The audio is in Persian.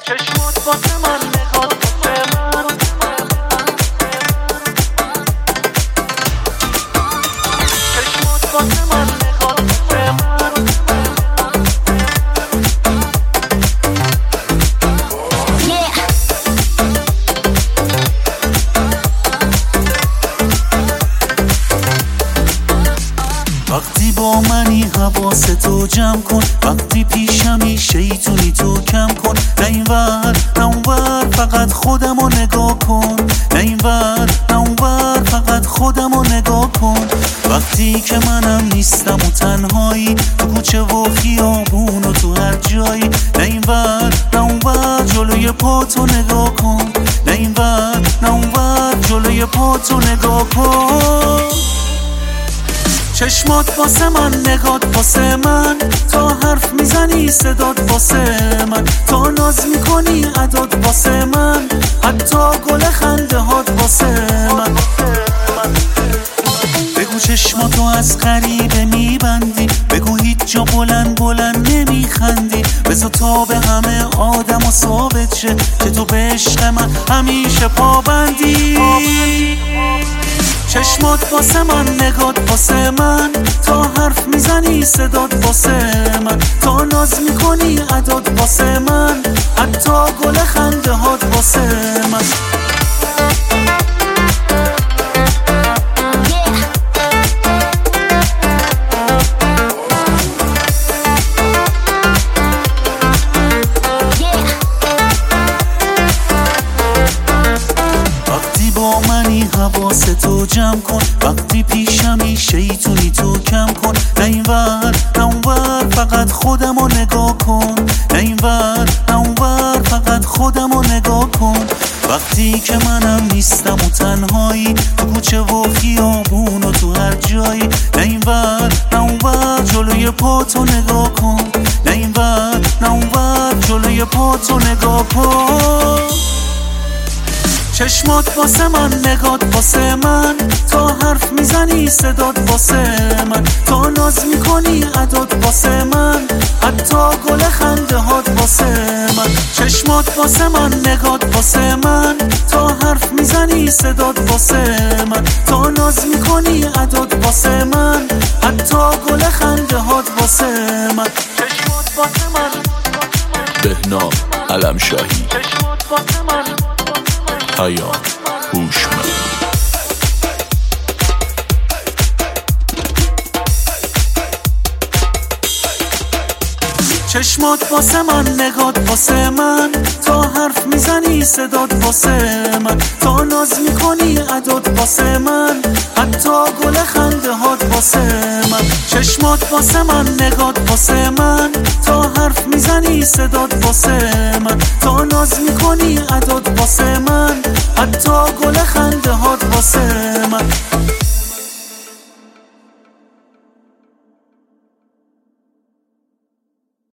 چشمات واسه من نگات واسه من چشمات واسه من نگات واسه من وقتی با منی حواستو جمع کن، وقتی پیشمی شیطونی تو کم کن. نه اینور نه اونور فقط خودمو نگاه کن، نه اینور نه اونور فقط خودمو نگاه کن. وقتی که منم نیستم و تنهایی تو کوچه و خیابون و تو هر جایی. نه اینور نه اونور جلوی پاتو نگاه کن، نه اینور نه اونور جلوی پاتو نگاه کن. چشمات واسه من نگات واسه من، تا حرف میزنی صدات واسه من، تا ناز میکنی عداد واسه من، حتی گل خنده هات واسه من. بگو چشماتو از غریبه میبندی، بگو هیچ جا بلند بلند نمیخندی. بذار تا به همه آدم و ثابت شه که تو به عشق من همیشه پابندی. چشمات واسه من نگات واسه من، تا حرف میزنی صدات واسه من، تا ناز میکنی عداد واسه من، حتی گل خنده هات واسه من. با منی حواستو جمع کن، وقتی پیشمی شیطونی تو کم کن. نه اینور نه اونور فقط خودمو نگاه کن، نه اینور نه اونور فقط خودمو نگاه کن. وقتی که منم نیستم و تنهایی تو کوچه و خیابون و تو هر جایی. نه اینور نه اونور جلوی پاتو نگاه کن، نه اینور نه اونور جلوی پاتو نگاه کن. چشمات واسه من نگات واسه من، تا حرف میزنی صدات واسه من، تا ناز میکنی عداد واسه من، حتی گل خنده هات واسه من. چشمات واسه من نگات واسه من، تا حرف میزنی صدات واسه من، تا ناز میکنی عداد واسه من، حتی گل خنده هات واسه من. چشمات واسه من بهنام علمشاهی، چشمات واسه من پیام هوشمند. چشمات واسه من نگات واسه من، تا حرف میزنی صدات واسه من، تا ناز میکنی عداد واسه من، حتی گل خنده هات واسه من. چشمات واسه من نگات واسه من، تا حرف میزنی صدات واسه من، تا ناز میکنی عداد واسه من، حتی گل خنده هات